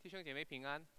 弟兄姐妹平安。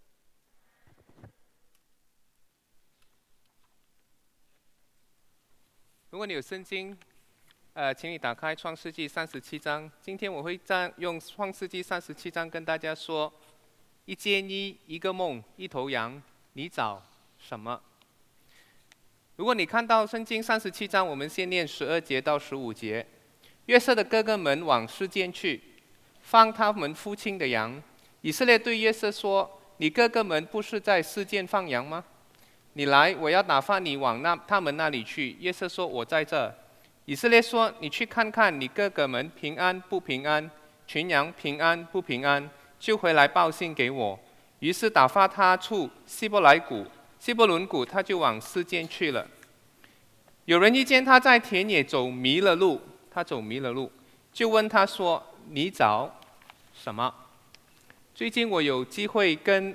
如果你有圣经，请你打开创世纪37章。今天我会用创世纪37章跟大家说：一间衣，一个梦，一头羊，你找什么？如果你看到圣经37章，我们先念12节到15节。约瑟的哥哥们往示剑去，放他们父亲的羊。以色列对约瑟说：你哥哥们不是在示剑放羊吗？你来，我要打发你往他们那里去。约瑟说：我在这。以色列说：你去看看你哥哥们平安不平安，群羊平安不平安，就回来报信给我。于是打发他出希伯伦谷，他就往示剑去了。有人遇见他在田野走迷了路，就问他说：你找什么？最近我有机会跟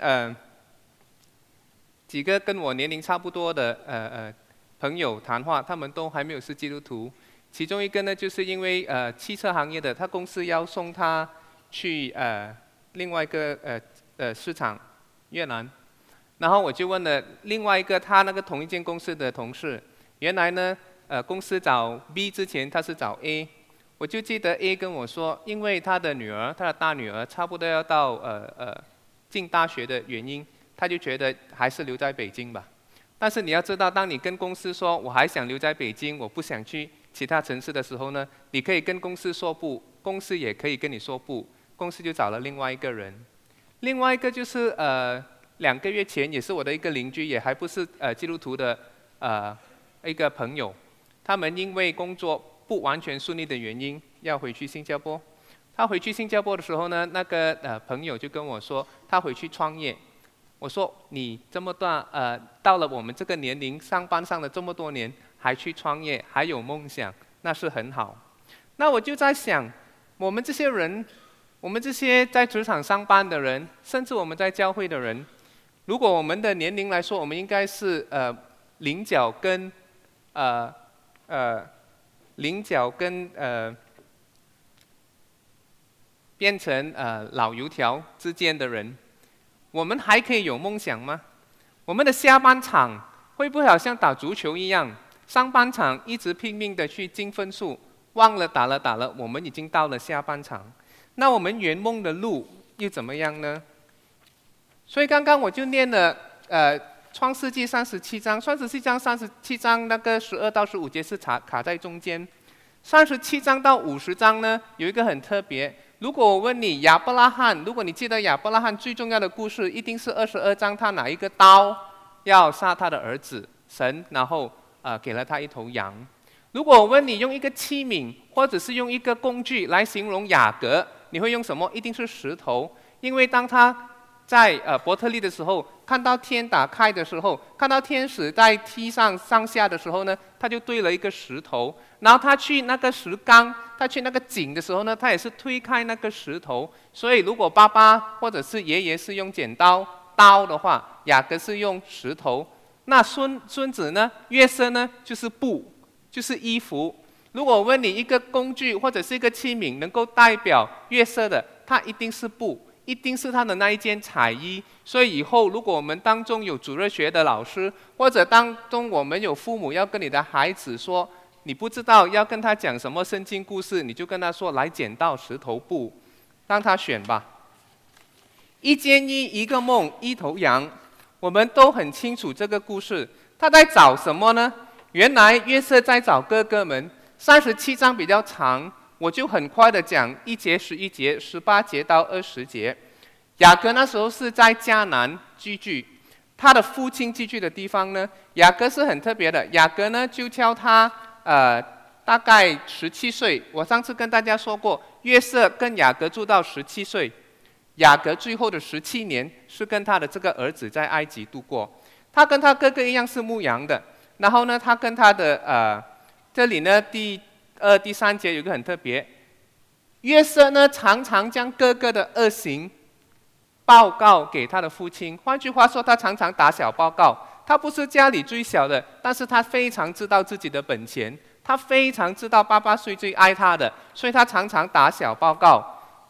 几个跟我年龄差不多的朋友谈话，他们都还没有是基督徒。其中一个呢，就是因为汽车行业的，他公司要送他去另外一个市场越南，然后我就问了另外一个他那个同一间公司的同事，原来呢公司找 B 之前他是找 A。我就记得 A 跟我说，因为他的大女儿差不多要到进大学的原因，他就觉得还是留在北京吧。但是你要知道，当你跟公司说我还想留在北京，我不想去其他城市的时候呢，你可以跟公司说不，公司也可以跟你说不，公司就找了另外一个人。另外一个就是2个月前也是我的一个邻居，也还不是基督徒的一个朋友，他们因为工作不完全顺利的原因，要回去新加坡。他回去新加坡的时候呢，那个朋友就跟我说，他回去创业。我说你这么大到了我们这个年龄，上班上了这么多年，还去创业，还有梦想，那是很好。那我就在想，我们这些人，我们这些在职场上班的人，甚至我们在教会的人，如果我们的年龄来说，我们应该是菱角跟变成老油条之间的人，我们还可以有梦想吗？我们的下半场会不会好像打足球一样，上半场一直拼命的去进分数，忘了打了，我们已经到了下半场。那我们圆梦的路又怎么样呢？所以刚刚我就念了创世纪37章，37章那个12到15节是卡在中间。37章到50章呢，有一个很特别。如果我问你亚伯拉罕，如果你记得亚伯拉罕最重要的故事，一定是22章，他拿一个刀要杀他的儿子，神然后给了他一头羊。如果我问你用一个器皿或者是用一个工具来形容雅各，你会用什么？一定是石头，因为当他在伯特利的时候，看到天打开的时候，看到天使在梯上下的时候呢，他就堆了一个石头。然后他去那个石缸，他去那个井的时候呢，他也是推开那个石头。所以如果爸爸或者是爷爷是用剪刀的话，雅各是用石头。那孙子呢，约瑟呢，就是布，就是衣服。如果我问你一个工具或者是一个器皿能够代表约瑟的，它一定是布。一定是他的那一件彩衣。所以以后如果我们当中有主日学的老师，或者当中我们有父母要跟你的孩子说，你不知道要跟他讲什么圣经故事，你就跟他说来剪刀石头布，让他选吧。一间衣，一个梦，一头羊，我们都很清楚这个故事。他在找什么呢？原来约瑟在找哥哥们。37章比较长，我就很快的讲1节、11节、18节到20节。雅各那时候是在迦南寄居，他的父亲寄居的地方呢，雅各是很特别的。雅各呢就叫他大概17岁。我上次跟大家说过，约瑟跟雅各住到17岁，雅各最后的17年是跟他的这个儿子在埃及度过。他跟他哥哥一样是牧羊的。然后呢，他跟他的这里呢第2、第3节有一个很特别，约瑟呢常常将哥哥的恶行报告给他的父亲。换句话说，他常常打小报告。他不是家里最小的，但是他非常知道自己的本钱，他非常知道爸爸是最爱他的，所以他常常打小报告。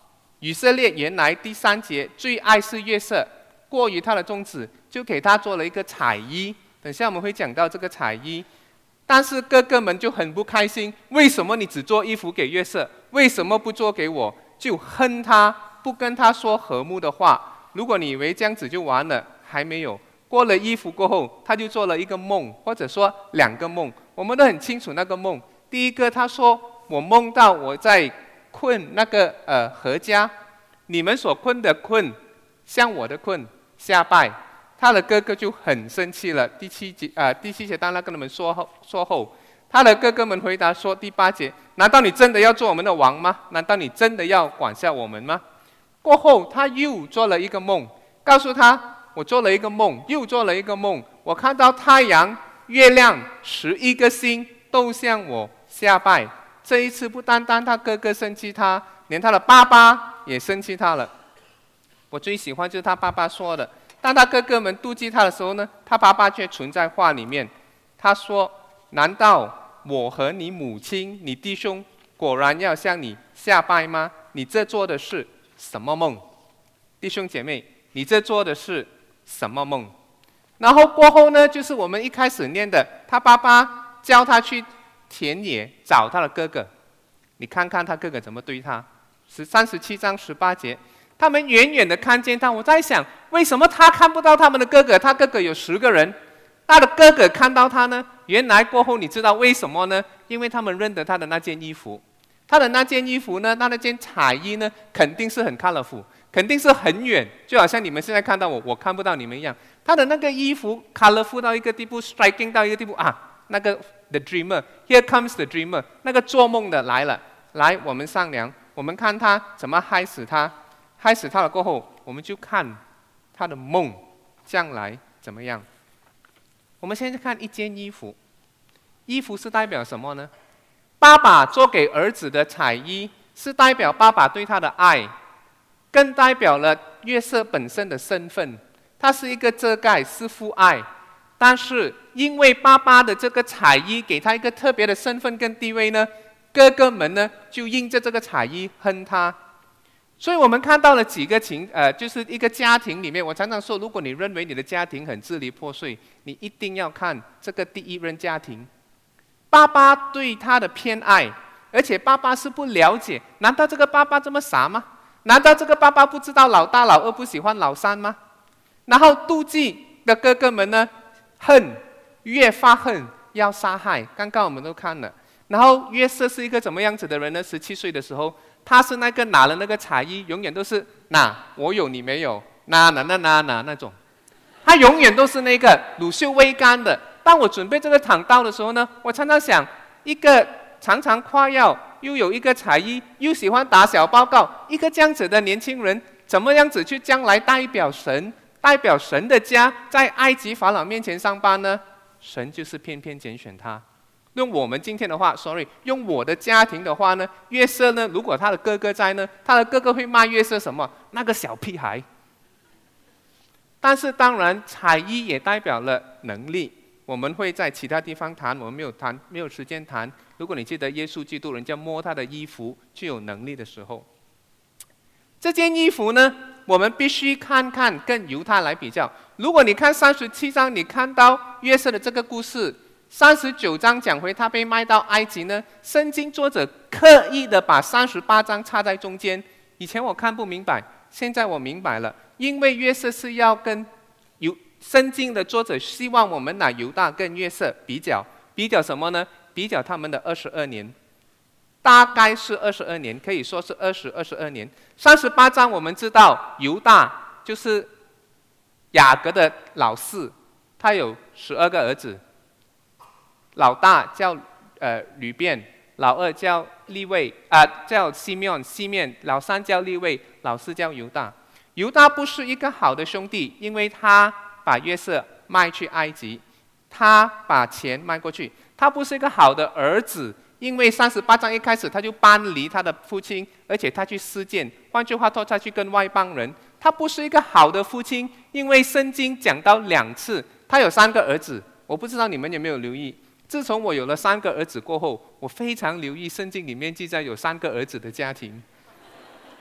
以色列原来第3节最爱是约瑟，过于他的宗旨，就给他做了一个彩衣。等下我们会讲到这个彩衣。但是哥哥们就很不开心，为什么你只做衣服给约瑟，为什么不做给我？就恨他，不跟他说和睦的话。如果你以为这样子就完了，还没有。过了衣服过后，他就做了一个梦，或者说2个梦。我们都很清楚那个梦。第一个，他说我梦到我在困那个何家，你们所困的困，像我的困，下拜。他的哥哥就很生气了。第七节当他跟他们说后，他的哥哥们回答说，第8节，难道你真的要做我们的王吗？难道你真的要管辖我们吗？过后他又做了一个梦，告诉他，我做了一个梦，又做了一个梦，我看到太阳、月亮、11个星都向我下拜。这一次不单单他哥哥生气他，连他的爸爸也生气他了。我最喜欢就是他爸爸说的，当他哥哥们妒忌他的时候呢，他爸爸却存在话里面。他说，难道我和你母亲、你弟兄果然要向你下拜吗？你这做的是什么梦？弟兄姐妹，你这做的是什么梦？然后过后呢，就是我们一开始念的，他爸爸叫他去田野找他的哥哥。你看看他哥哥怎么对他。37章18节，他们远远的看见他。我在想，为什么他看不到他们的哥哥？他哥哥有10个人，他的哥哥看到他呢？原来过后你知道为什么呢？因为他们认得他的那件衣服。他的那件衣服呢，他那件彩衣呢，肯定是很 colorful， 肯定是很远，就好像你们现在看到我看不到你们一样。他的那个衣服 colorful 到一个地步， striking 到一个地步啊，那个 the dreamer， here comes the dreamer， 那个做梦的来了。来，我们商量，我们看他怎么害死他。害死他了过后，我们就看他的梦将来怎么样。我们现在看一件衣服，衣服是代表什么呢？爸爸做给儿子的彩衣是代表爸爸对他的爱，更代表了约瑟本身的身份。他是一个遮盖，是父爱，但是因为爸爸的这个彩衣给他一个特别的身份跟地位呢，哥哥们呢就因着这个彩衣恨他。所以我们看到了几个就是一个家庭里面，我常常说，如果你认为你的家庭很支离破碎，你一定要看这个第一任家庭。爸爸对他的偏爱，而且爸爸是不了解，难道这个爸爸这么傻吗？难道这个爸爸不知道老大老二不喜欢老三吗？然后妒忌的哥哥们呢，越发恨，要杀害。刚刚我们都看了。然后约瑟是一个怎么样子的人呢？17岁的时候，他是那个拿了那个彩衣，永远都是我有你没有，那种。他永远都是那个乳臭未干的。当我准备这个讲道的时候呢，我常常想，一个常常夸耀，又有一个彩衣，又喜欢打小报告，一个这样子的年轻人，怎么样子去将来代表神的家，在埃及法老面前上班呢？神就是偏偏拣选他。用我们今天的话用我的家庭的话呢，约瑟呢，如果他的哥哥在呢，他的哥哥会骂约瑟什么？那个小屁孩。但是当然，彩衣也代表了能力。我们会在其他地方谈，我们没有时间谈。如果你记得耶稣基督，人家摸他的衣服就有能力的时候，这件衣服呢，我们必须看看跟犹太来比较。如果你看37章，你看到约瑟的这个故事。39章讲回他被卖到埃及呢，圣经作者刻意的把38章插在中间。以前我看不明白，现在我明白了，因为约瑟是要跟圣经的作者希望我们拿犹大跟约瑟比较什么呢？比较他们的22年，大概是22年，可以说是22年。38章我们知道犹大就是雅各的老四，他有12个儿子。老大叫吕便，老二叫利未叫西面，老三叫利未，老四叫犹大。犹大不是一个好的兄弟，因为他把约瑟卖去埃及，他把钱卖过去。他不是一个好的儿子，因为38章一开始他就搬离他的父亲，而且他去私建，换句话说，他去跟外邦人。他不是一个好的父亲，因为圣经讲到2次，他有3个儿子。我不知道你们有没有留意。自从我有了3个儿子过后，我非常留意圣经里面记载有3个儿子的家庭。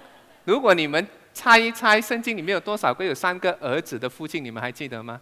如果你们猜一猜，圣经里面有多少个有3个儿子的父亲？你们还记得吗？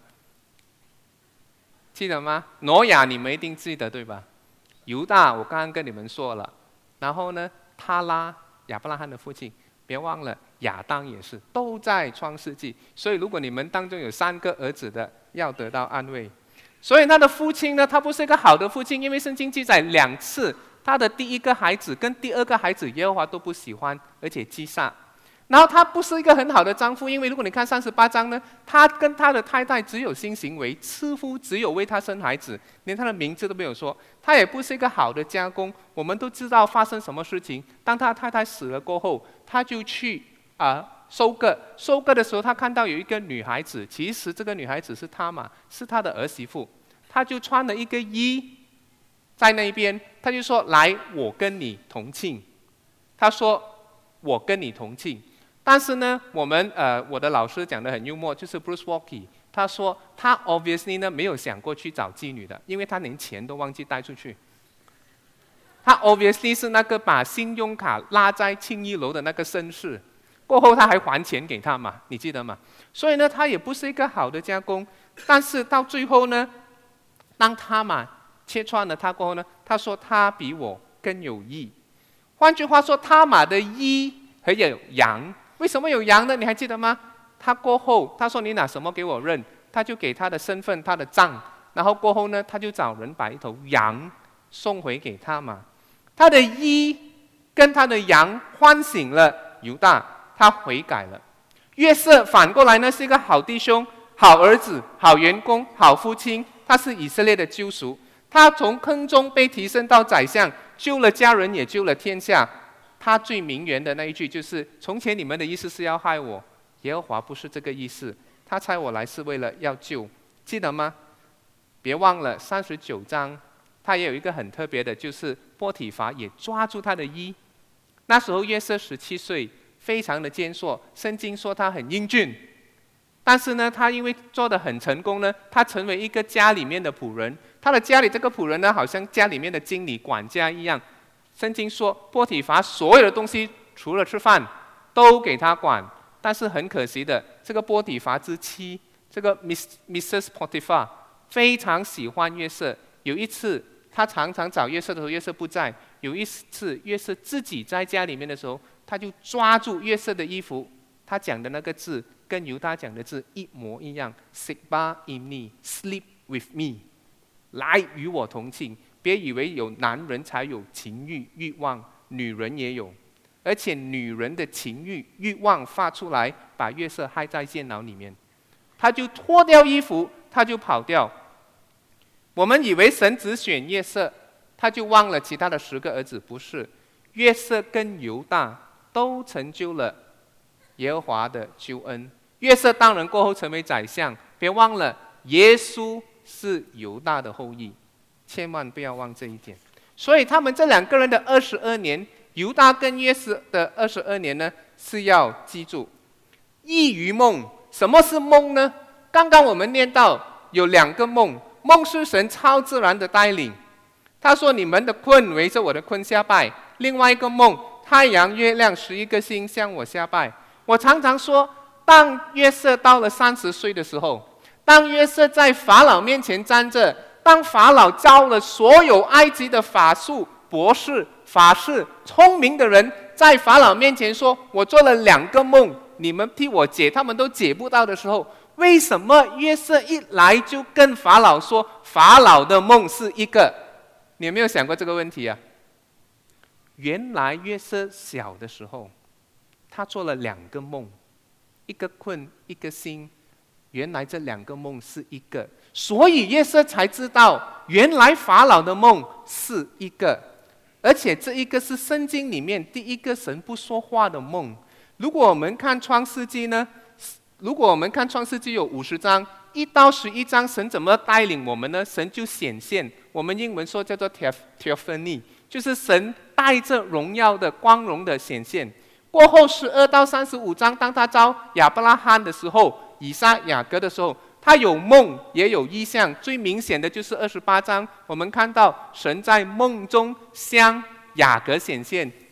记得吗？挪亚你们一定记得对吧？犹大我刚刚跟你们说了，然后呢，他拉亚伯拉罕的父亲，别忘了亚当也是，都在创世纪。所以如果你们当中有3个儿子的，要得到安慰。所以他的父亲呢，他不是一个好的父亲，因为圣经记载2次，他的第一个孩子跟第2个孩子耶和华都不喜欢，而且击杀。然后他不是一个很好的丈夫，因为如果你看38章呢，他跟他的太太只有性行为，似乎只有为他生孩子，连他的名字都没有说。他也不是一个好的家公。我们都知道发生什么事情，当他太太死了过后，他就去收割。收割的时候，他看到有一个女孩子，其实这个女孩子是他嘛，是他的儿媳妇。他就穿了一个衣在那边，他就说：“来，我跟你同庆。”他说：“我跟你同庆。”但是呢，我的老师讲得很幽默，就是 Bruce Walkie， 他说他 obviously 呢没有想过去找妓女的，因为他连钱都忘记带出去。他 obviously 是那个把信用卡拉在青衣楼的那个绅士，过后他还还钱给他嘛，你记得吗？所以呢，他也不是一个好的家公。但是到最后呢，当他嘛切穿了他过后呢，他说他比我更有义。换句话说，他玛的义还有羊。为什么有羊呢？你还记得吗？他过后他说你拿什么给我认，他就给他的身份他的账，然后过后呢，他就找人把一头羊送回给他嘛。他的义跟他的羊唤醒了犹大，他悔改了。约瑟反过来呢，是一个好弟兄、好儿子、好员工、好父亲，他是以色列的救赎。他从坑中被提升到宰相，救了家人也救了天下。他最名媛的那一句就是：“从前你们的意思是要害我，耶和华不是这个意思，他差我来是为了要救。”记得吗？别忘了39章，他也有一个很特别的，就是波提乏也抓住他的衣。那时候约瑟17岁，非常的健硕，圣经说他很英俊。但是呢，他因为做得很成功呢，他成为一个家里面的仆人。他的家里这个仆人呢，好像家里面的经理、管家一样。圣经说，波提乏所有的东西除了吃饭都给他管。但是很可惜的，这个波提乏之妻，这个 Mrs. Potiphar 非常喜欢约瑟。有一次，他常常找约瑟的时候，约瑟不在。有一次，约瑟自己在家里面的时候，他就抓住约瑟的衣服，他讲的那个字跟犹大讲的字一模一样 ，Sigba imni sleep with me， 来与我同庆。别以为有男人才有情欲欲望，女人也有，而且女人的情欲欲望发出来，把约瑟害在监牢里面。他就脱掉衣服，他就跑掉。我们以为神只选约瑟，他就忘了其他的10个儿子。不是，约瑟跟犹大都成就了耶和华的救恩。约瑟当然过后成为宰相，别忘了耶稣是犹大的后裔。千万不要忘这一点。所以他们这2个人的22年，犹大跟约瑟的22年呢，是要记住。异于梦，什么是梦呢？刚刚我们念到有2个梦，梦是神超自然的带领。他说：“你们的困围着我的困下拜。”另外一个梦，太阳、月亮、11个星向我下拜。我常常说，当约瑟到了30岁的时候，当约瑟在法老面前站着。当法老招了所有埃及的法术、博士、法师、聪明的人，在法老面前说：“我做了2个梦，你们替我解，他们都解不到的时候，为什么约瑟一来就跟法老说，法老的梦是一个？”你有没有想过这个问题啊？原来约瑟小的时候，他做了2个梦，一个困，一个醒。原来这2个梦是一个，所以约瑟才知道，原来法老的梦是一个，而且这一个是圣经里面第一个神不说话的梦。如果我们看创世纪呢，如果我们看创世纪有50章，1到11章，神怎么带领我们呢？神就显现，我们英文说叫做 theophany， 就是神带着荣耀的光荣的显现。过后12到35章，当他招亚伯拉罕的时候，以撒、雅各的时候，他有梦也有异象。最明显的就是28章，我们看到神在梦中向雅各显现，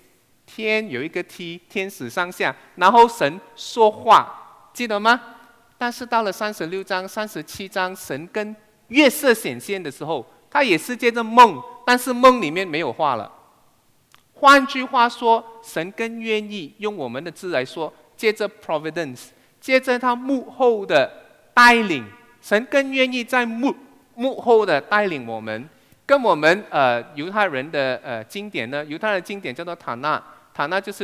天有一个梯，天使上下，然后神说话，记得吗？但是到了36章、37章，神跟约瑟显现的时候，他也是借着梦，但是梦里面没有话了。换句话说，神更愿意用我们的字来说，借着 providence， 借着他幕后的带领，神更愿意在幕后的带领我们。跟我们犹太人的经典呢，犹太人的经典叫做塔纳，塔纳就是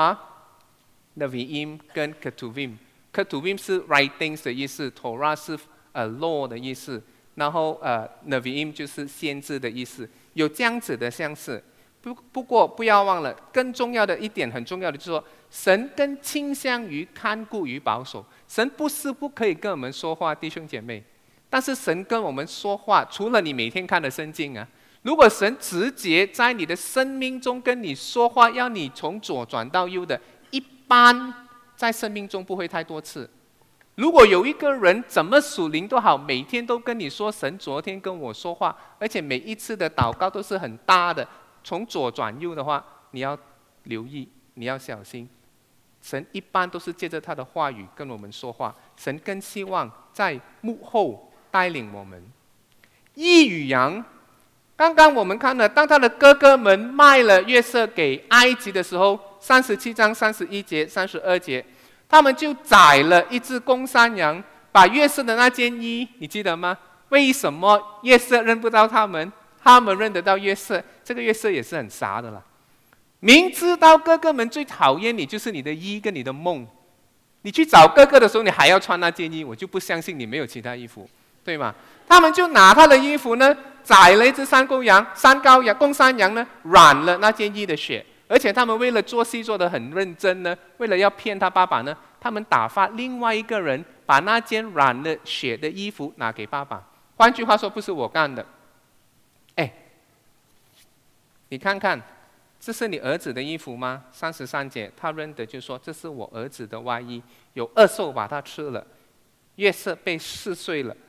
Torah、Nevi'im 跟 Ketuvim。Ketuvim 是 writings 的意思 ，Torah 是law 的意思，然后Nevi'im 就是先知的意思，有这样子的相似。不过不要忘了，更重要的一点，很重要的就是说，神更倾向于看顾与保守。神不是不可以跟我们说话，弟兄姐妹。但是神跟我们说话，除了你每天看的圣经啊，如果神直接在你的生命中跟你说话，要你从左转到右的，一般在生命中不会太多次。如果有一个人怎么属灵都好，每天都跟你说神昨天跟我说话，而且每一次的祷告都是很大的，从左转右的话，你要留意，你要小心。神一般都是借着他的话语跟我们说话，神更希望在幕后带领我们。义与羊，刚刚我们看了，当他的哥哥们卖了约瑟给埃及的时候，37章31节、32节，他们就宰了一只公山羊，把约瑟的那件衣，你记得吗？为什么约瑟认不到他们？他们认得到约瑟，这个约瑟也是很傻的啦。明知道哥哥们最讨厌你，就是你的衣跟你的梦。你去找哥哥的时候，你还要穿那件衣，我就不相信你没有其他衣服。对吗？他们就拿他的衣服呢，宰了一只山公山羊呢，染了那件衣的血。而且他们为了做戏做得很认真呢，为了要骗他爸爸呢，他们打发另外一个人把那件染了血的衣服拿给爸爸。换句话说，不是我干的。哎，你看看，这是你儿子的衣服吗？33节，他认得就说这是我儿子的外衣，有恶兽把它吃了。约瑟被撕碎了。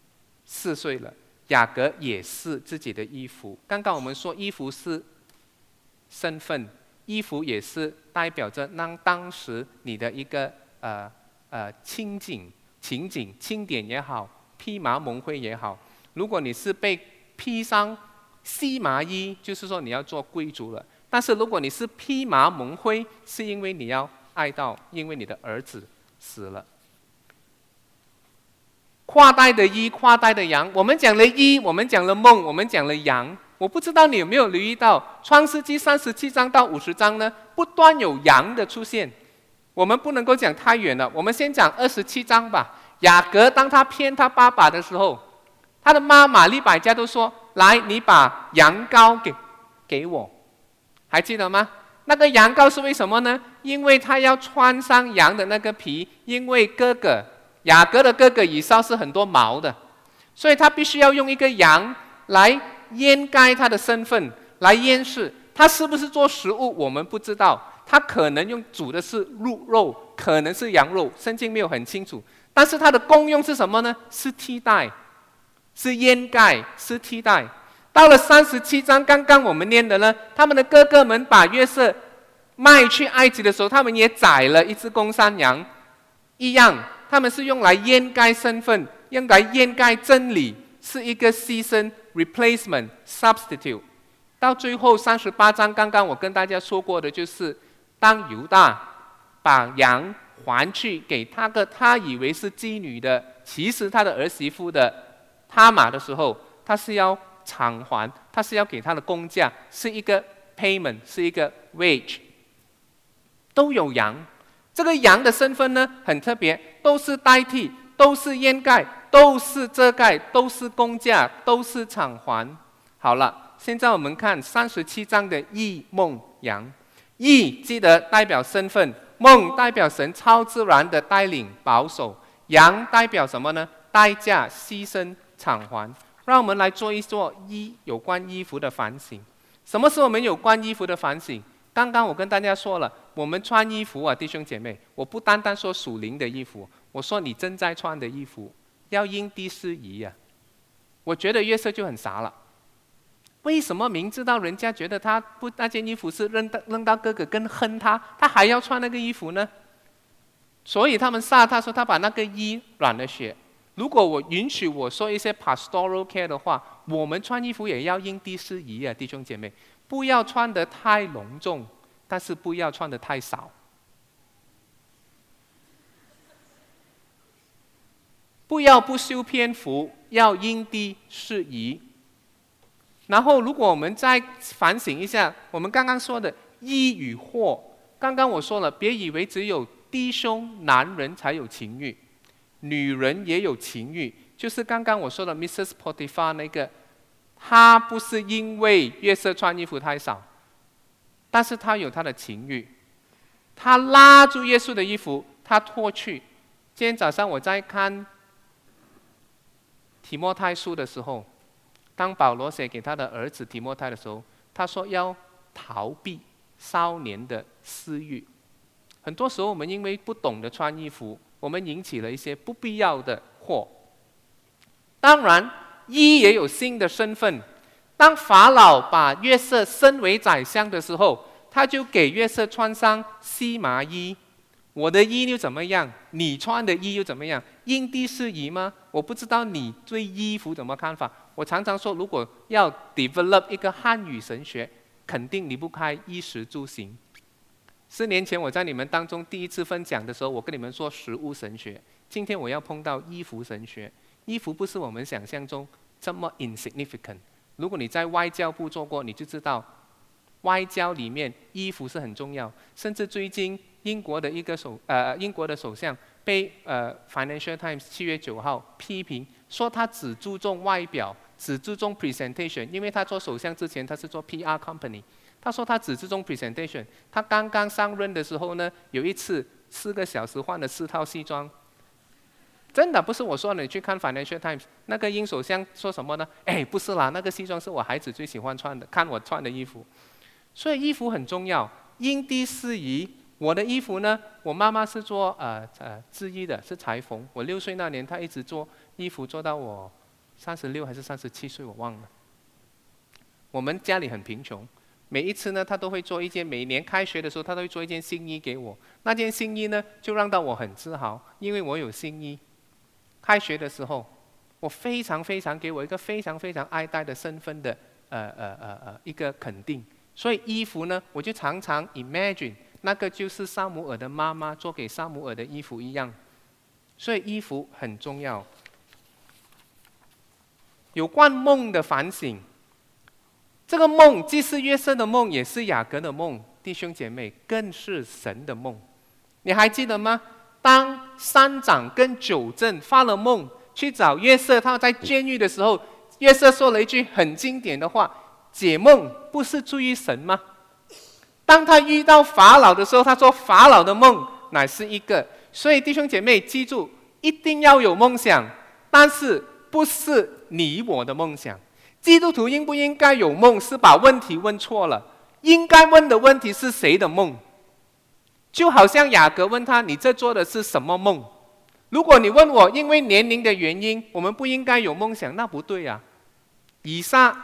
雅各也是自己的衣服。刚刚我们说衣服是身份，衣服也是代表着当时你的一个情景、庆典也好，披麻蒙灰也好。如果你是被披上细麻衣，就是说你要做贵族了。但是如果你是披麻蒙灰，是因为你要哀悼，因为你的儿子死了。跨代的衣，跨代的羊。我们讲了衣，我们讲了梦，我们讲了羊。我不知道你有没有留意到，创世纪37章到50章呢，不断有羊的出现。我们不能够讲太远了，我们先讲27章吧。雅各当他骗他爸爸的时候，他的妈玛利百加都说：“来，你把羊羔给我。”还记得吗？那个羊羔是为什么呢？因为他要穿上羊的那个皮，因为雅各的哥哥以扫是很多毛的，所以他必须要用一个羊来掩盖他的身份，来掩饰他是不是做食物，我们不知道。他可能煮的是鹿肉，可能是羊肉，圣经没有很清楚。但是它的功用是什么呢？是替代，是掩盖，是替代。到了37章，刚刚我们念的呢，他们的哥哥们把约瑟卖去埃及的时候，他们也宰了一只公山羊，一样。他们是用来掩盖身份，用来掩盖真理，是一个牺牲 replacement substitute。到最后38章，刚刚我跟大家说过的就是，当犹大把羊还去给他以为是妓女的，其实他的儿媳妇的他玛的时候，他是要偿还，他是要给他的工价，是一个 payment， 是一个 wage， 都有羊。这个羊的身份呢，很特别，都是代替，都是掩盖，都是遮盖，都是工价，都是偿还。好了，现在我们看37章的义、梦、羊。义记得代表身份，梦代表神超自然的带领保守，羊代表什么呢？代价、牺牲、偿还。让我们来做一做有关衣服的反省。什么是我们有关衣服的反省？刚刚我跟大家说了，我们穿衣服啊，弟兄姐妹，我不单单说属灵的衣服，我说你正在穿的衣服要因地适宜啊。我觉得约瑟就很傻了， 为什么明知道人家觉得他不那件衣服是扔到哥哥更恨他，他还要穿那个衣服呢？所以他们杀他说他把那个衣染了血。如果我允许我说一些 pastoral care 的话，我们穿衣服也要因地适宜啊，弟兄姐妹，不要穿得太隆重，但是不要穿得太少。不要不修边幅，要因地适宜。然后，如果我们再反省一下，我们刚刚说的衣与祸，刚刚我说了，别以为只有弟兄男人才有情欲，女人也有情欲。就是刚刚我说的 Mrs. Potiphar 那个，她不是因为约瑟穿衣服太少，但是她有她的情欲，她拉住耶稣的衣服，她脱去。今天早上我在看提摩太书的时候，当保罗写给他的儿子提摩太的时候，他说要逃避少年的私欲。很多时候我们因为不懂得穿衣服，我们引起了一些不必要的祸。当然，衣也有新的身份。当法老把约瑟升为宰相的时候，他就给约瑟穿上细麻衣。我的衣又怎么样？你穿的衣又怎么样？因地适宜吗？我不知道你对衣服怎么看法。我常常说，如果要 develop 一个汉语神学，肯定离不开衣食住行。4年前我在你们当中第一次分享的时候，我跟你们说食物神学。今天我要碰到衣服神学。衣服不是我们想象中这么 insignificant。如果你在外交部做过，你就知道外交里面衣服是很重要。甚至最近英国的首相被Financial Times 7月9号批评，说他只注重外表，只注重 presentation， 因为他做首相之前他是做 PR company。他说他只注重 presentation。他刚刚上任的时候呢，有一次4个小时换了4套西装。真的不是我说的，你去看 Financial Times， 那个英首相说什么呢？不是啦，那个西装是我孩子最喜欢穿的，看我穿的衣服。所以衣服很重要，因地适宜。我的衣服呢，我妈妈是做制衣的，是裁缝。我6岁那年，她一直做衣服，做到我36还是37岁，我忘了。我们家里很贫穷，每一次呢，她都会做一件，每年开学的时候，她都会做一件新衣给我。那件新衣呢，就让到我很自豪，因为我有新衣。开学的时候，我非常非常给我一个非常非常爱戴的身份的一个肯定。所以衣服呢，我就常常 imagine 那个就是撒母耳的妈妈做给撒母耳的衣服一样。所以衣服很重要。有关梦的反省，这个梦既是约瑟的梦，也是雅各的梦，弟兄姐妹，更是神的梦。你还记得吗？当3长跟9正发了梦去找约瑟，他在监狱的时候，约瑟说了一句很经典的话：解梦不是出于神吗？当他遇到法老的时候，他说法老的梦乃是一个。所以弟兄姐妹记住，一定要有梦想，但是不是你我的梦想。基督徒应不应该有梦，是把问题问错了。应该问的问题是谁的梦。就好像雅各问他：你这做的是什么梦？如果你问我因为年龄的原因，我们不应该有梦想，那不对啊。以撒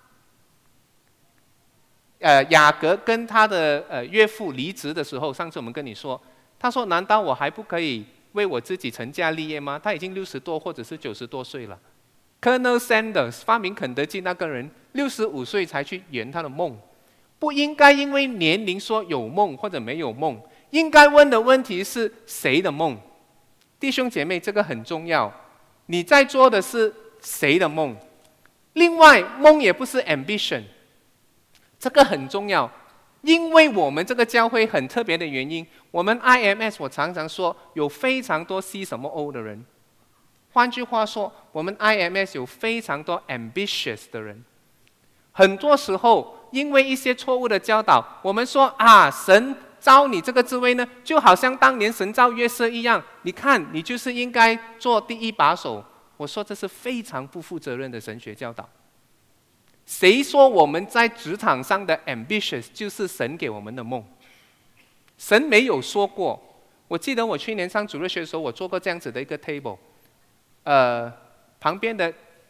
雅各跟他的岳父离职的时候，上次我们跟你说，他说：难道我还不可以为我自己成家立业吗？他已经60多或者是90多岁了。Colonel Sanders 发明肯德基那个人65岁才去圆他的梦。不应该因为年龄说有梦或者没有梦，应该问的问题是谁的梦。弟兄姐妹，这个很重要。你在做的是谁的梦？另外，梦也不是 ambition， 这个很重要。因为我们这个教会很特别的原因，我们 IMS 我常常说有非常多 C 什么 O 的人。换句话说，我们 IMS 有非常多 ambitious 的人。很多时候，因为一些错误的教导，我们说神召你这个职位呢，就好像当年神召约瑟一样。你看，你就是应该做第一把手。我说这是非常不负责任的神学教导。谁说我们在职场上的 ambitious 就是神给我们的梦？神没有说过。我记得我去年上主日学的时候，我做过这样子的一个 table，旁边的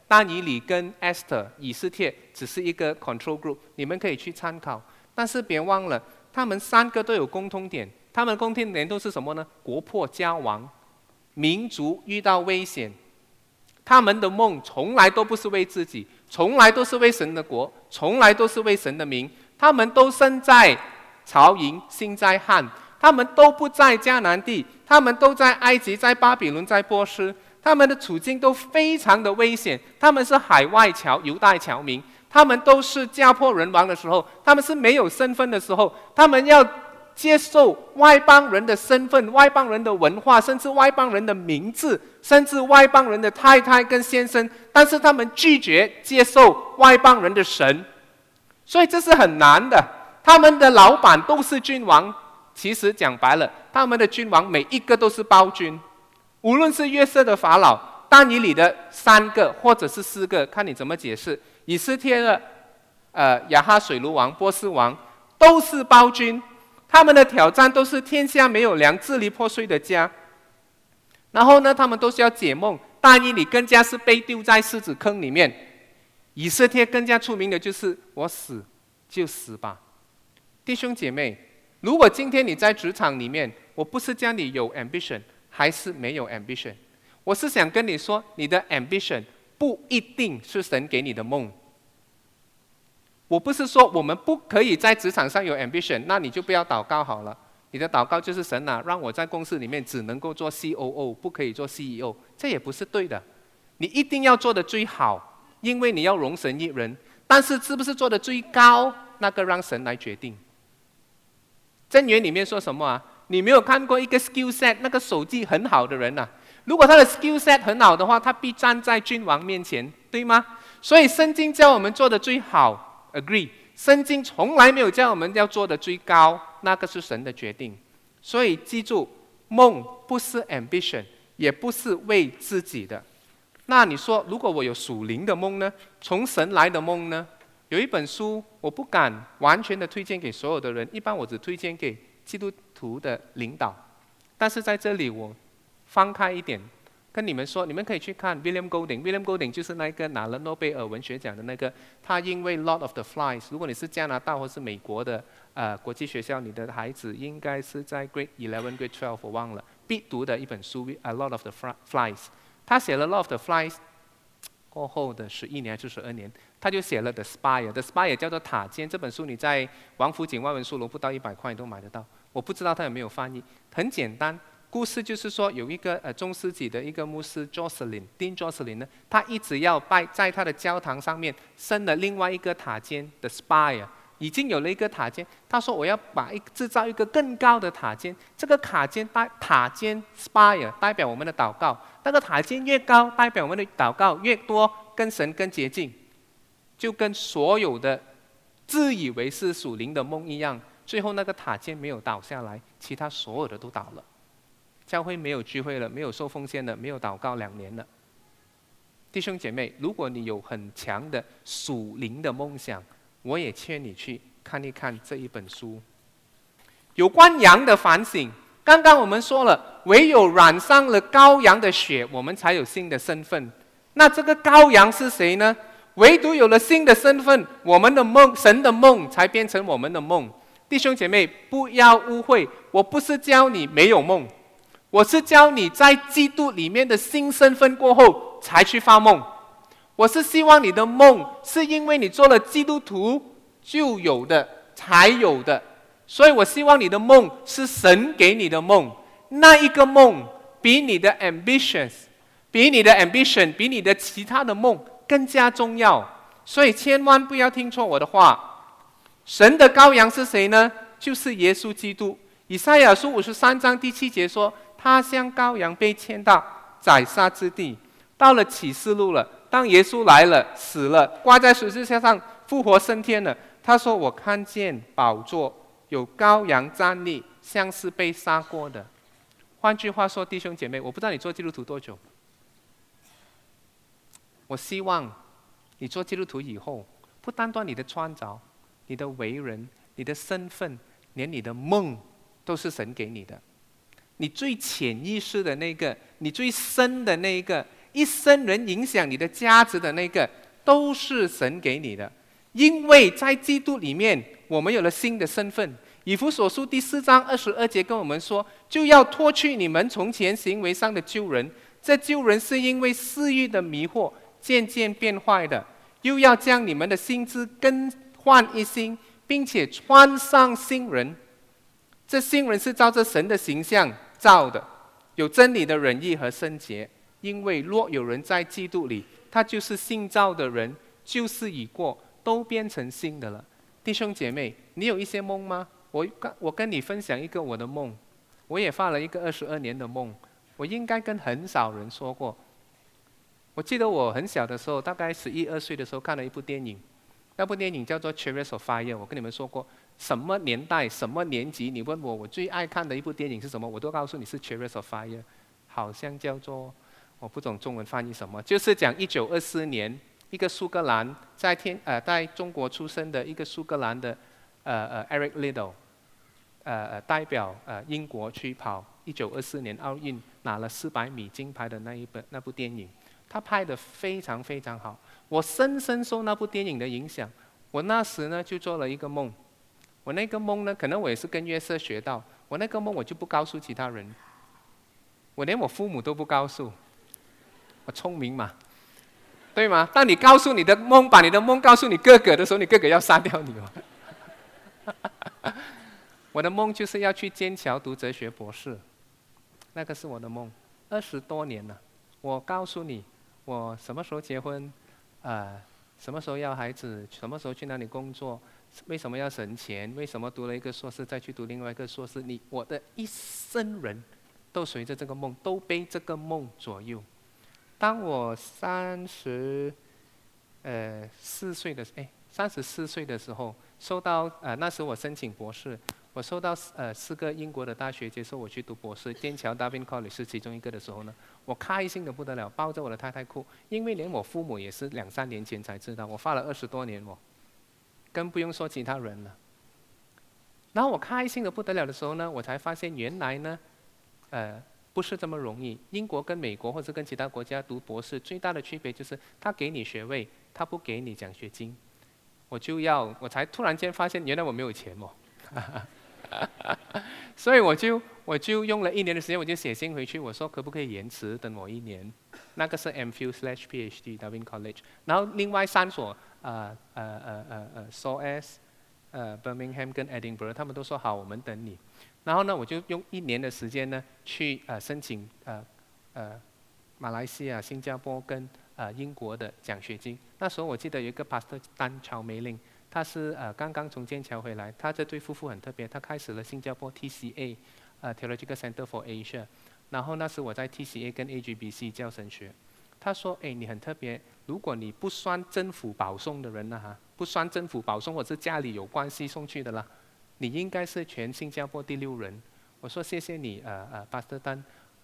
但以理跟 Esther 以斯帖只是一个 control group， 你们可以去参考。但是别忘了，他们3个都有共通点，他们的共通点都是什么呢？国破家亡，民族遇到危险。他们的梦从来都不是为自己，从来都是为神的国，从来都是为神的名。他们都身在曹营心在汉，他们都不在迦南地，他们都在埃及，在巴比伦，在波斯。他们的处境都非常的危险，他们是海外犹太侨民，他们都是家破人亡的时候，他们是没有身份的时候，他们要接受外邦人的身份、外邦人的文化，甚至外邦人的名字，甚至外邦人的太太跟先生，但是他们拒绝接受外邦人的神，所以这是很难的。他们的老板都是君王，其实讲白了，他们的君王每一个都是暴君，无论是约瑟的法老、但以理的3个或者是4个，看你怎么解释。以斯帖的亚哈水卢王、波斯王都是暴君，他们的挑战都是天下没有粮、支离破碎的家。然后呢，他们都是要解梦。但以理更加是被丢在狮子坑里面。以斯帖更加出名的就是我死就死吧。弟兄姐妹，如果今天你在职场里面，我不是叫你有 ambition 还是没有 ambition， 我是想跟你说，你的 ambition 不一定是神给你的梦。我不是说我们不可以在职场上有 ambition， 那你就不要祷告好了。你的祷告就是神啊，让我在公司里面只能够做 COO， 不可以做 CEO， 这也不是对的。你一定要做的最好，因为你要容神一人。但是是不是做的最高，那个让神来决定。箴言里面说什么啊？你没有看过一个 skill set 那个手技很好的人啊？如果他的 skill set 很好的话，他必站在君王面前，对吗？所以圣经叫我们做的最好 ，agree。圣经从来没有叫我们要做的最高，那个是神的决定。所以记住，梦不是 ambition， 也不是为自己的。那你说，如果我有属灵的梦呢？从神来的梦呢？有一本书，我不敢完全的推荐给所有的人，一般我只推荐给基督徒的领导。但是在这里我放开一点，跟你们说，你们可以去看 William Golding。William Golding 就是那个拿了诺贝尔文学奖的那个。他因为 Lord of the Flies， 如果你是加拿大或是美国的国际学校，你的孩子应该是在 Grade 11、Grade 12， 我忘了，必读的一本书Lord of the Flies。他写了 Lord of the Flies 过后的11年还是12年，他就写了 The Spire。The Spire 叫做塔尖，这本书你在王府井外文书楼不到100块都买得到。我不知道他有没有翻译，很简单。故事就是说，有一个中世纪的一个牧师 Dean Jocelyn 呢，他一直要在他的教堂上面升了另外一个塔尖的 Spire， 已经有了一个塔尖。他说我要制造一个更高的塔尖，这个塔尖 Spire 代表我们的祷告，那个塔尖越高，代表我们的祷告越多，跟神更接近。就跟所有的自以为是属灵的梦一样，最后那个塔尖没有倒下来，其他所有的都倒了。教会没有聚会了，没有受奉献了，没有祷告2年了。弟兄姐妹，如果你有很强的属灵的梦想，我也劝你去看一看这一本书。有关羊的反省，刚刚我们说了，唯有染上了羔羊的血，我们才有新的身份。那这个羔羊是谁呢？唯独有了新的身份，我们的梦，神的梦才变成我们的梦。弟兄姐妹，不要误会，我不是教你没有梦，我是教你在基督里面的新身份过后才去发梦。我是希望你的梦是因为你做了基督徒就有的，才有的。所以我希望你的梦是神给你的梦，那一个梦比你的 ambition， 比你的其他的梦更加重要。所以千万不要听错我的话。神的羔羊是谁呢？就是耶稣基督。以赛亚书53章第7节说，他像羔羊被牵到宰杀之地。到了启示录了，当耶稣来了，死了，挂在十字架上，复活升天了，他说我看见宝座有羔羊站立，像是被杀过的。换句话说，弟兄姐妹，我不知道你做基督徒多久，我希望你做基督徒以后，不单单你的穿着，你的为人，你的身份，连你的梦都是神给你的。你最潜意识的那个，你最深的那个， 一生人影响你的价值的那个，都是神给你的。因为在基督里面，我们有了新的身份。以弗所书第4章22节跟我们说，就要脱去你们从前行为上的旧人，这旧人是因为私欲的迷惑渐渐变坏的，又要将你们的心智更换一新，并且穿上新人。这新人是照着神的形象造的，有真理的仁义和圣洁。因为若有人在基督里，他就是新造的人，旧事已过，都变成新的了。弟兄姐妹，你有一些梦吗？我跟你分享一个我的梦，我也发了一个22年的梦，我应该跟很少人说过。我记得我很小的时候，大概11、12岁的时候看了一部电影，那部电影叫做《Chariots of Fire》。我跟你们说过，什么年代、什么年级，你问我最爱看的一部电影是什么，我都告诉你是《Chariots of Fire》，好像叫做我不懂中文翻译什么，就是讲1924年一个苏格兰在中国出生的一个苏格兰的Eric Liddell，代表英国去跑1924年奥运拿了400米金牌的那部电影。他拍得非常非常好，我深深受那部电影的影响。我那时呢就做了一个梦，我那个梦呢，可能我也是跟约瑟学到，我那个梦我就不告诉其他人，我连我父母都不告诉。我聪明嘛，对吗？当你告诉你的梦，把你的梦告诉你哥哥的时候，你哥哥要杀掉你哦。我的梦就是要去剑桥读哲学博士，那个是我的梦，20多年了。我告诉你，我什么时候结婚，什么时候要孩子，什么时候去哪里工作，为什么要省钱，为什么读了一个硕士再去读另外一个硕士，我的一生人都随着这个梦，都被这个梦左右。当我34岁的时候，收到那时我申请博士，我收到4个英国的大学接受我去读博士，剑桥 Darwin College 是其中一个的时候呢，我开心的不得了，抱着我的太太哭，因为连我父母也是2、3年前才知道，我发了20多年更不用说其他人了。然后我开心的不得了的时候呢，我才发现原来呢，不是这么容易。英国跟美国或者跟其他国家读博士最大的区别就是他给你学位，他不给你奖学金。我才突然间发现原来我没有钱所以我就用了1年的时间，我就写信回去，我说可不可以延迟，等我1年。那个是 MPhil/PhD Darwin College， 然后另外3所SOAS、Birmingham 跟 Edinburgh， 他们都说好，我们等你。然后呢，我就用1年的时间呢，去申请马来西亚、新加坡跟英国的奖学金。那时候我记得有一个 Pastor 丹乔梅令，他是刚刚从剑桥回来，他这对夫妇很特别，他开始了新加坡 TCA Theological Center for Asia。然后那时我在 TCA 跟 AGBC 教神学。他说：“哎，你很特别，如果你不算政府保送的人呢，不算政府保送或者是家里有关系送去的啦，你应该是全新加坡第6人。”我说：“谢谢你，Pastor 丹，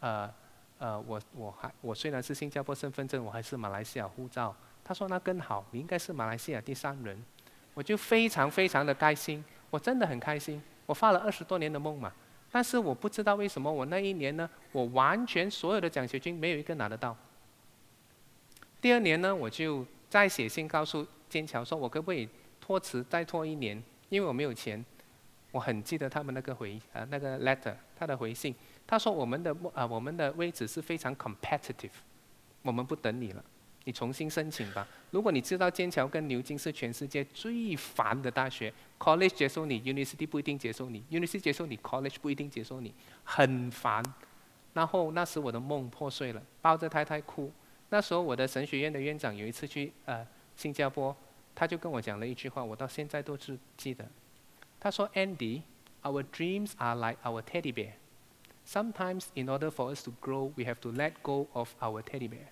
我虽然是新加坡身份证，我还是马来西亚护照。”他说：“那更好，你应该是马来西亚第3人。”我就非常非常的开心，我真的很开心。我发了20多年的梦嘛，但是我不知道为什么我那1年呢，我完全所有的奖学金没有一个拿得到。第2年呢，我就再写信告诉剑桥说，我可不可以再拖1年，因为我没有钱。我很记得他们那个那个 letter， 他的回信，他说我们的位置是非常 competitive， 我们不等你了，你重新申请吧。如果你知道剑桥跟牛津是全世界最烦的大学 ，college 接受你 ，university 不一定接受你 ，university 接受你 ，college 不一定接受你，很烦。然后那时我的梦破碎了，抱着太太哭。那时候我的神学院的院长有一次去新加坡，他就跟我讲了一句话，我到现在都记得。他说 ：“Andy, our dreams are like our teddy bear. Sometimes, in order for us to grow, we have to let go of our teddy bear.”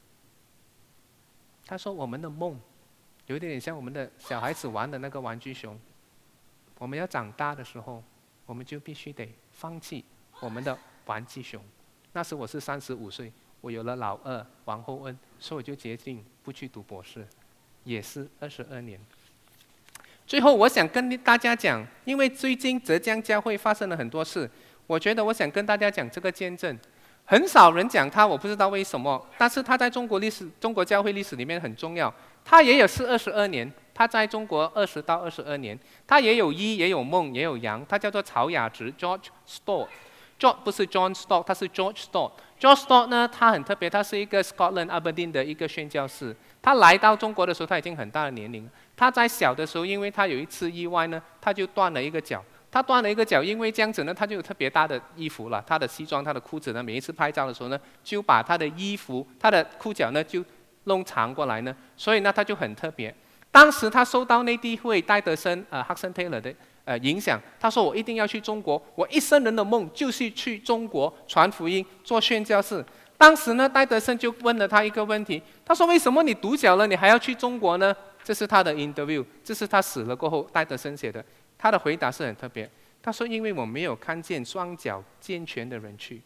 他说我们的梦有一点像我们的小孩子玩的那个玩具熊，我们要长大的时候，我们就必须得放弃我们的玩具熊。那时我是35岁。我有了老2王厚恩，所以我就决定不去读博士，也是22年。最后我想跟大家讲，因为最近浙江教会发生了很多事，我觉得我想跟大家讲这个见证。 很少人讲他，我不知道为什么，但是他在中国教会历史里面很重要。他也有22年，他在中国20到22年，他也有也有梦，也有阳。他叫做曹雅直 （George Stott），George 不是 John Stott， 他是 George Stott。George Stott 呢，他很特别，他是一个 Scotland Aberdeen 的一个宣教士。他来到中国的时候，他已经很大的年龄。他在小的时候，因为他有一次意外呢，他就断了一个脚。他断了一个脚，因为这样子呢，他就有特别大的衣服了，他的西装、他的裤子呢，每一次拍照的时候呢，就把他的衣服、他的裤脚呢就弄长过来呢，所以呢他就很特别。当时他受到内地会戴德森Hudson Taylor 的影响，他说我一定要去中国，我一生人的梦就是去中国传福音、做宣教士。当时呢，戴德森就问了他一个问题，他说为什么你独脚了，你还要去中国呢？这是他的 interview， 这是他死了过后戴德森写的。他的回答是很特别，他说：“因为我没有看见双脚健全的人去。”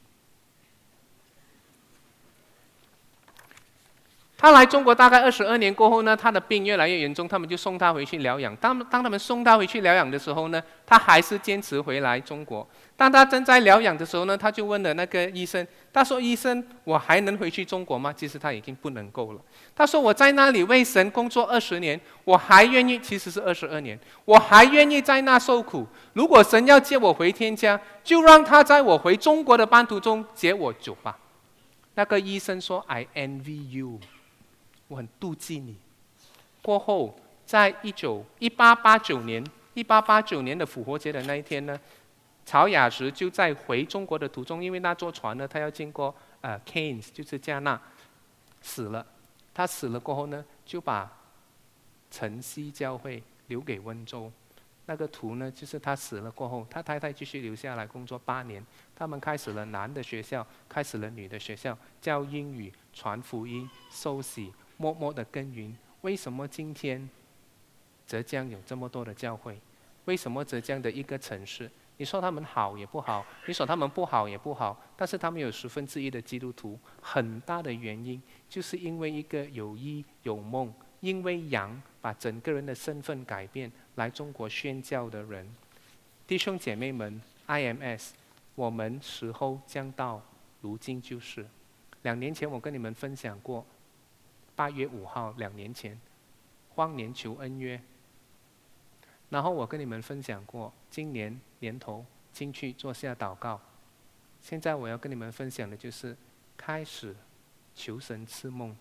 他来中国大概22年过后呢，他的病越来越严重，他们就送他回去疗养。当他们送他回去疗养的时候呢，他还是坚持回来中国。当他正在疗养的时候呢，他就问了那个医生，他说：“医生，我还能回去中国吗？”其实他已经不能够了。他说：“我在那里为神工作20年，我还愿意，其实是22年，我还愿意在那受苦。如果神要接我回天家，就让他在我回中国的半途中接我走吧。”那个医生说 ：“I envy you。”我很妒忌你。过后，在1889年的复活节的那一天呢，曹雅直就在回中国的途中，因为那座船呢，他要经过Cairns， 就是加纳，死了。他死了过后呢，就把晨曦教会留给温州。那个图呢，就是他死了过后，他太太继续留下来工作8年。他们开始了男的学校，开始了女的学校，教英语、传福音、受洗。默默的耕耘。为什么今天浙江有这么多的教会？为什么浙江的一个城市，你说他们好也不好，你说他们不好也不好，但是他们有1/10的基督徒，很大的原因就是因为一个有意有梦，因为羊把整个人的身份改变，来中国宣教的人。弟兄姐妹们 ，IMS， 我们时候将到，如今就是。2年前我跟你们分享过。8月5号，2年前，荒年求恩约。然后我跟你们分享过，今年年头进去坐下祷告。现在我要跟你们分享的就是开始求神赐梦，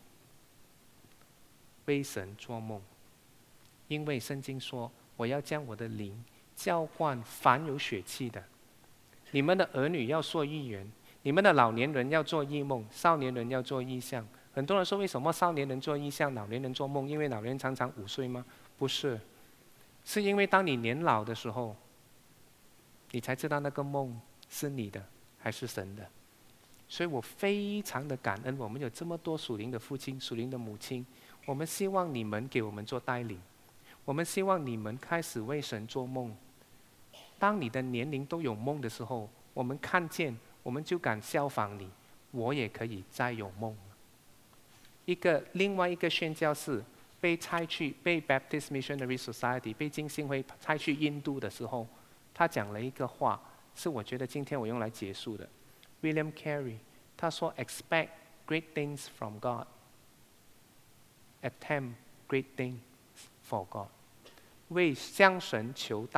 为神做梦。因为圣经说，我要将我的灵浇灌凡有血气的。你们的儿女要说预言，你们的老年人要做异梦，少年人要做异象。很多人说，为什么少年人做异象，老年人做梦？因为老年人常常午睡吗？不是，是因为当你年老的时候，你才知道那个梦是你的还是神的。所以我非常的感恩，我们有这么多属灵的父亲、属灵的母亲。我们希望你们给我们做带领，我们希望你们开始为神做梦。当你的年龄都有梦的时候，我们看见，我们就敢效仿你，我也可以再有梦。另外一个宣教士被差去，被 Baptist Missionary Society 被浸信会差去印度的时候，他讲了一个话，是我觉得今天我用来结束的。William Carey 他说 ：“Expect great things from God, attempt great things for God。”为向神求大。